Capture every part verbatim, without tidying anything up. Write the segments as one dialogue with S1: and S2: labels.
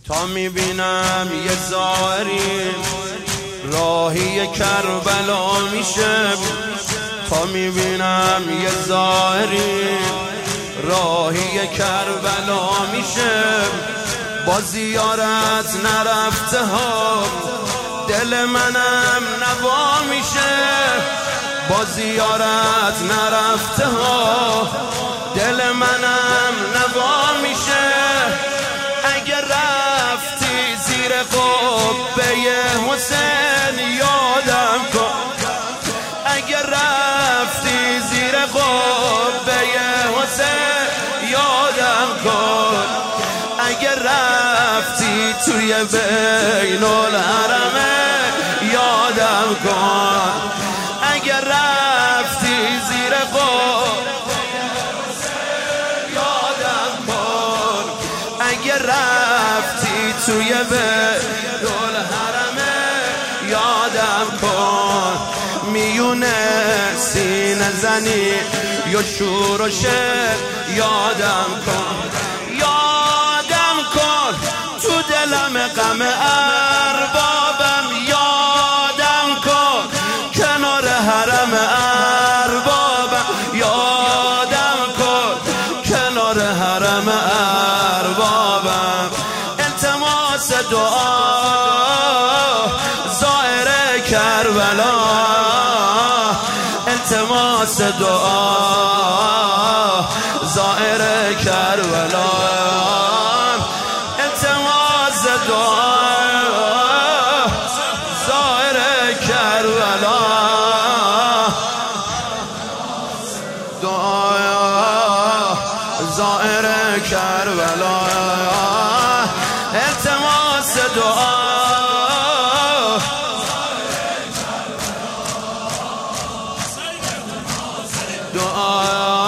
S1: تا میبینم یه ظاهری راهی کربلا میشه، تا میبینم یه ظاهری راهی کربلا میشه. با زیارت نرفته ها دل منم نوا میشه، با زیارت نرفته ها دل منم نوا میشه. اگه رفتی زیر قبه حسین یادم کن، اگه رفتی زیر قبه حسین یادم کن، اگه رفتی توی بین الحرمه یادم کن، اگه رفتی زیر قبه یادم کن، اگه رفتی توی بین الحرمه یادم کن. میونه سینه زنی یا شور و شر یادم کن، یادم کن تو دلم غم اربابم یادم کن، کنار حرم اربابم یادم کن، کنار حرم اربابم. التماس دعا زائر کربلا، التماس دعا زائر کربلا، التماس دعا زائر کربلا، دعا زائر کربلا، التماس دعا دعا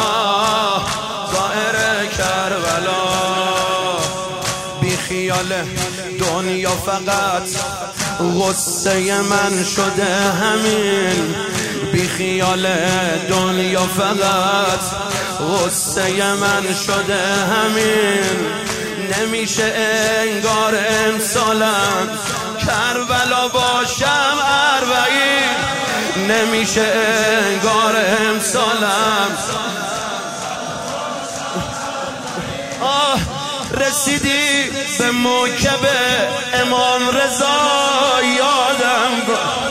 S1: زائر کربلا. بی خیال دنیا فقط غصه من شده همین، بی خیال دنیا فقط غصه من شده همین. نمیشه انگار امسالم کربلا باشم اربعین، نمیشه انگار امسالم. آه رسیدی به موکب امام رضا یادم کن،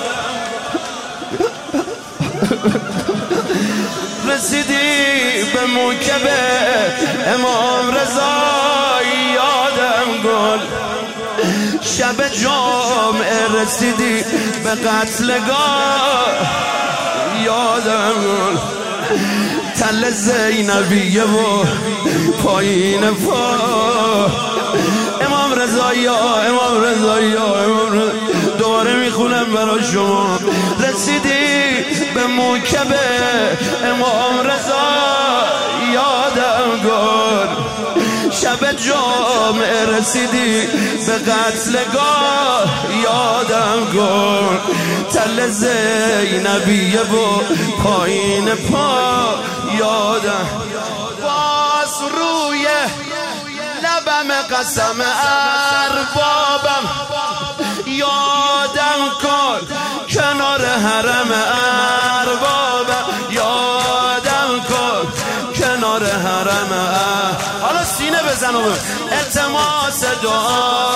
S1: رسیدی به موکب امام رضا یادم کن. شب جمعه رسیدی به قتلگاه یادم کن، تل زینبیه و پایین پا امام رضا یا امام رضا یا امام رضا. دوباره میخونم برای شما. رسیدی به موکب امام رضا یادم کن، شب جمعه رسیدی به قتلگاه یادم کن، تل زینبیه و پایین پا یادم. باز روی لبم قسم اربابم یادم کن، کنار حرم اربابم یادم کن، کنار حرم اربابم. حالا سینه بزن و التماس دعا